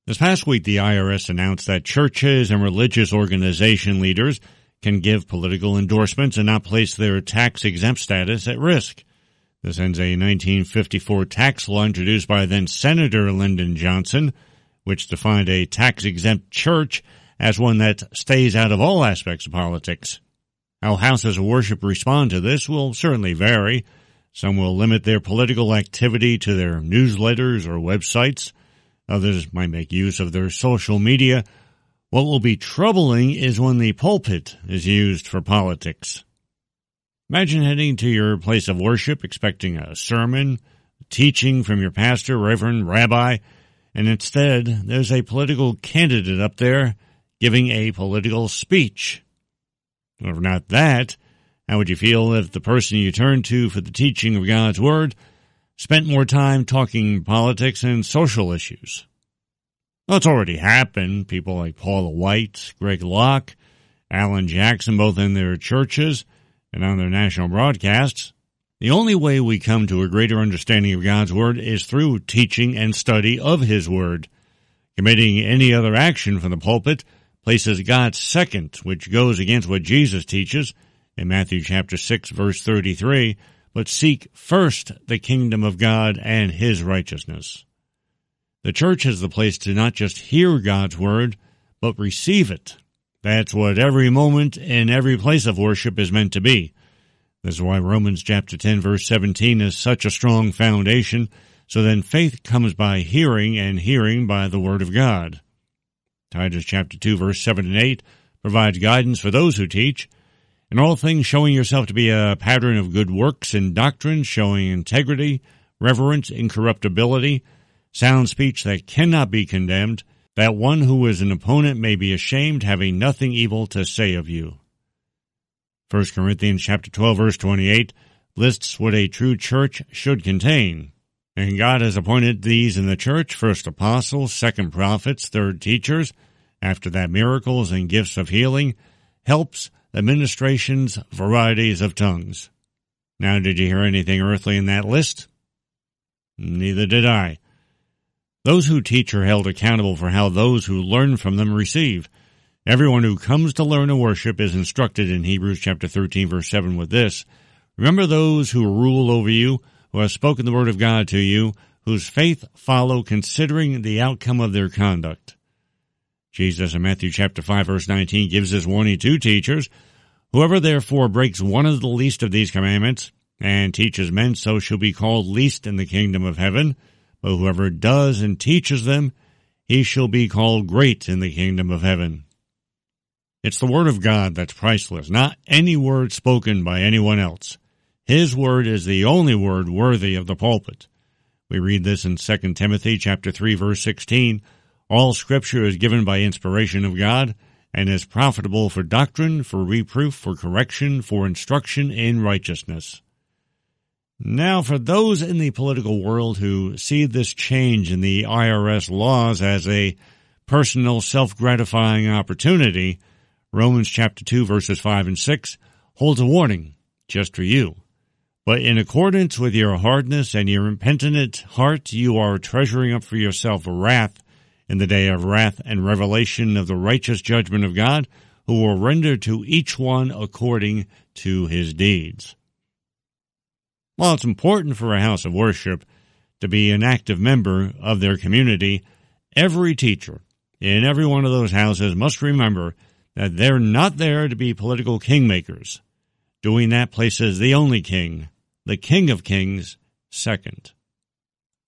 This past week, the IRS announced that churches and religious organization leaders can give political endorsements and not place their tax-exempt status at risk. This ends a 1954 tax law introduced by then-Senator Lyndon Johnson, which defined a tax-exempt church as one that stays out of all aspects of politics. How houses of worship respond to this will certainly vary. Some will limit their political activity to their newsletters or websites. Others might make use of their social media. What will be troubling is when the pulpit is used for politics. Imagine heading to your place of worship expecting a sermon, teaching from your pastor, reverend, rabbi, and instead there's a political candidate up there giving a political speech. Or if not that, how would you feel if the person you turned to for the teaching of God's Word spent more time talking politics and social issues? Well, it's already happened. People like Paula White, Greg Locke, Alan Jackson, both in their churches and on their national broadcasts. The only way we come to a greater understanding of God's Word is through teaching and study of His Word. Committing any other action from the pulpit places God second, which goes against what Jesus teaches in Matthew chapter 6, verse 33, but seek first the kingdom of God and His righteousness. The church is the place to not just hear God's Word, but receive it. That's what every moment in every place of worship is meant to be. This is why Romans chapter 10, verse 17 is such a strong foundation. So then faith comes by hearing, and hearing by the Word of God. Titus chapter 2, verse 7 and 8 provides guidance for those who teach. In all things showing yourself to be a pattern of good works and doctrine, showing integrity, reverence, incorruptibility, sound speech that cannot be condemned, that one who is an opponent may be ashamed, having nothing evil to say of you. 1 Corinthians chapter 12, verse 28 lists what a true church should contain. And God has appointed these in the church, first apostles, second prophets, third teachers, after that miracles and gifts of healing, helps, administrations, varieties of tongues. Now, did you hear anything earthly in that list? Neither did I. Those who teach are held accountable for how those who learn from them receive. Everyone who comes to learn and worship is instructed in Hebrews chapter 13, verse 7 with this: Remember those who rule over you, who have spoken the word of God to you, whose faith follow, considering the outcome of their conduct. Jesus in Matthew chapter 5, verse 19 gives this warning to teachers: Whoever therefore breaks one of the least of these commandments, and teaches men so, shall be called least in the kingdom of heaven. But whoever does and teaches them, he shall be called great in the kingdom of heaven. It's the word of God that's priceless, not any word spoken by anyone else. His word is the only word worthy of the pulpit. We read this in 2 Timothy chapter 3, verse 16. All Scripture is given by inspiration of God, and is profitable for doctrine, for reproof, for correction, for instruction in righteousness. Now, for those in the political world who see this change in the IRS laws as a personal, self-gratifying opportunity, Romans chapter 2, verses 5 and 6 holds a warning just for you. But in accordance with your hardness and your impenitent heart, you are treasuring up for yourself wrath in the day of wrath and revelation of the righteous judgment of God, who will render to each one according to his deeds. While it's important for a house of worship to be an active member of their community, every teacher in every one of those houses must remember that they're not there to be political kingmakers. Doing that places the only king, the King of Kings, second.